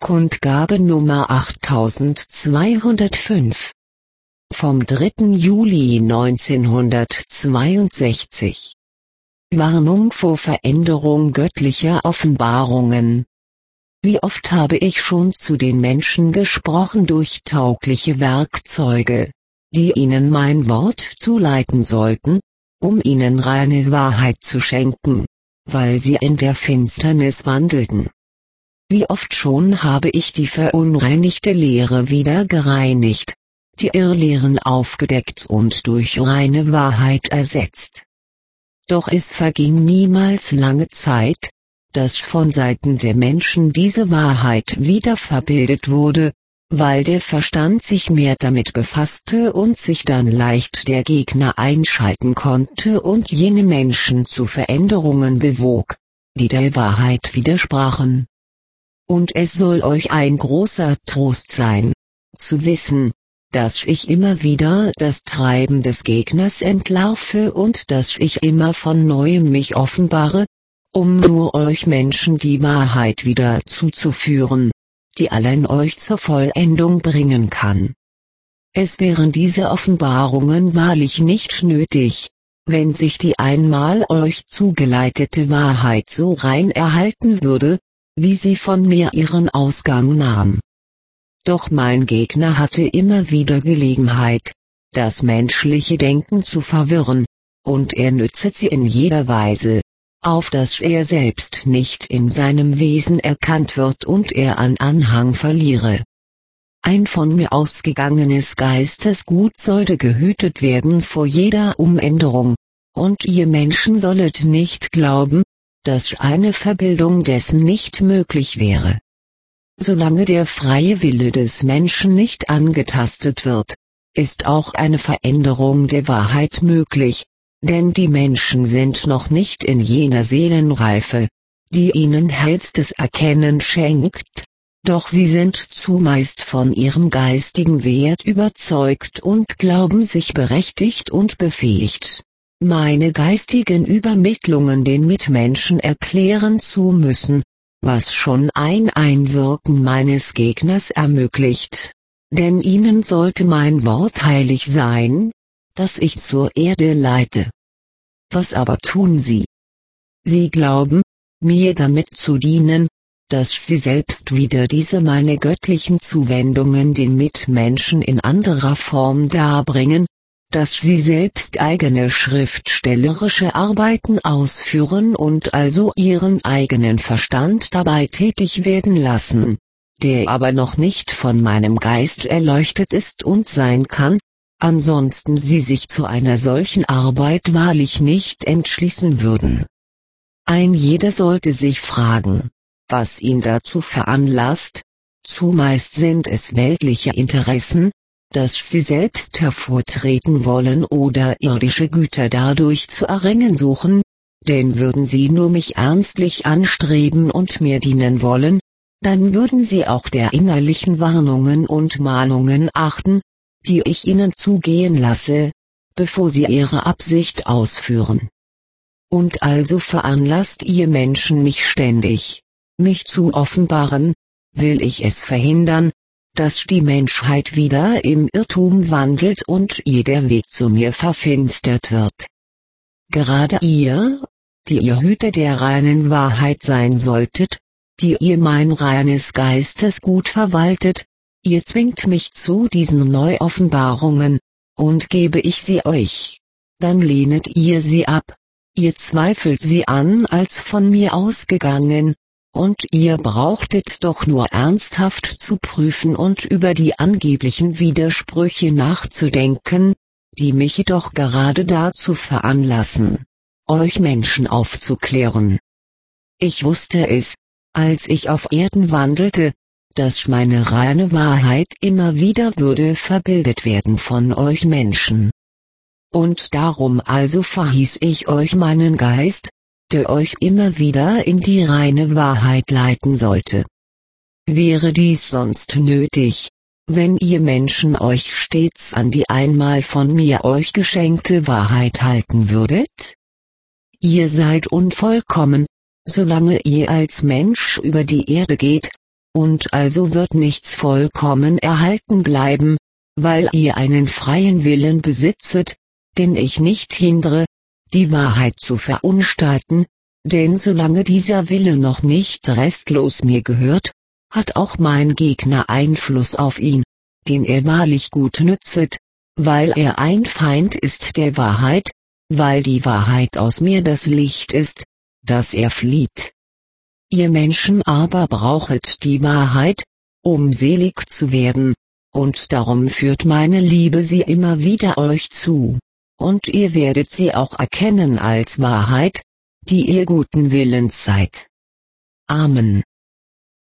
Kundgabe Nummer 8205 vom 3. Juli 1962. Warnung vor Veränderung göttlicher Offenbarungen. Wie oft habe ich schon zu den Menschen gesprochen durch taugliche Werkzeuge, die ihnen mein Wort zuleiten sollten, um ihnen reine Wahrheit zu schenken, weil sie in der Finsternis wandelten. Wie oft schon habe ich die verunreinigte Lehre wieder gereinigt, die Irrlehren aufgedeckt und durch reine Wahrheit ersetzt. Doch es verging niemals lange Zeit, dass von Seiten der Menschen diese Wahrheit wieder verbildet wurde, weil der Verstand sich mehr damit befasste und sich dann leicht der Gegner einschalten konnte und jene Menschen zu Veränderungen bewog, die der Wahrheit widersprachen. Und es soll euch ein großer Trost sein, zu wissen, dass ich immer wieder das Treiben des Gegners entlarve und dass ich immer von neuem mich offenbare, um nur euch Menschen die Wahrheit wieder zuzuführen, die allen euch zur Vollendung bringen kann. Es wären diese Offenbarungen wahrlich nicht nötig, wenn sich die einmal euch zugeleitete Wahrheit so rein erhalten würde, wie sie von mir ihren Ausgang nahm. Doch mein Gegner hatte immer wieder Gelegenheit, das menschliche Denken zu verwirren, und er nützet sie in jeder Weise, auf dass er selbst nicht in seinem Wesen erkannt wird und er an Anhang verliere. Ein von mir ausgegangenes Geistesgut sollte gehütet werden vor jeder Umänderung, und ihr Menschen sollet nicht glauben, dass eine Verbildung dessen nicht möglich wäre. Solange der freie Wille des Menschen nicht angetastet wird, ist auch eine Veränderung der Wahrheit möglich, denn die Menschen sind noch nicht in jener Seelenreife, die ihnen hellstes Erkennen schenkt, doch sie sind zumeist von ihrem geistigen Wert überzeugt und glauben sich berechtigt und befähigt, meine geistigen Übermittlungen den Mitmenschen erklären zu müssen, was schon ein Einwirken meines Gegners ermöglicht, denn ihnen sollte mein Wort heilig sein, das ich zur Erde leite. Was aber tun sie? Sie glauben, mir damit zu dienen, dass sie selbst wieder diese meine göttlichen Zuwendungen den Mitmenschen in anderer Form darbringen, dass sie selbst eigene schriftstellerische Arbeiten ausführen und also ihren eigenen Verstand dabei tätig werden lassen, der aber noch nicht von meinem Geist erleuchtet ist und sein kann, ansonsten sie sich zu einer solchen Arbeit wahrlich nicht entschließen würden. Ein jeder sollte sich fragen, was ihn dazu veranlasst, zumeist sind es weltliche Interessen, dass sie selbst hervortreten wollen oder irdische Güter dadurch zu erringen suchen, denn würden sie nur mich ernstlich anstreben und mir dienen wollen, dann würden sie auch der innerlichen Warnungen und Mahnungen achten, die ich ihnen zugehen lasse, bevor sie ihre Absicht ausführen. Und also veranlasst ihr Menschen mich ständig, mich zu offenbaren, will ich es verhindern, dass die Menschheit wieder im Irrtum wandelt und jeder Weg zu mir verfinstert wird. Gerade ihr, die ihr Hüter der reinen Wahrheit sein solltet, die ihr mein reines Geistesgut verwaltet, ihr zwingt mich zu diesen Neuoffenbarungen, und gebe ich sie euch, dann lehnet ihr sie ab, ihr zweifelt sie an als von mir ausgegangen, und ihr brauchtet doch nur ernsthaft zu prüfen und über die angeblichen Widersprüche nachzudenken, die mich jedoch gerade dazu veranlassen, euch Menschen aufzuklären. Ich wusste es, als ich auf Erden wandelte, dass meine reine Wahrheit immer wieder würde verbildet werden von euch Menschen. Und darum also verhieß ich euch meinen Geist, der euch immer wieder in die reine Wahrheit leiten sollte. Wäre dies sonst nötig, wenn ihr Menschen euch stets an die einmal von mir euch geschenkte Wahrheit halten würdet? Ihr seid unvollkommen, solange ihr als Mensch über die Erde geht, und also wird nichts vollkommen erhalten bleiben, weil ihr einen freien Willen besitzet, den ich nicht hindere, die Wahrheit zu verunstalten, denn solange dieser Wille noch nicht restlos mir gehört, hat auch mein Gegner Einfluss auf ihn, den er wahrlich gut nützet, weil er ein Feind ist der Wahrheit, weil die Wahrheit aus mir das Licht ist, das er flieht. Ihr Menschen aber brauchet die Wahrheit, um selig zu werden, und darum führt meine Liebe sie immer wieder euch zu, und ihr werdet sie auch erkennen als Wahrheit, die ihr guten Willens seid. Amen.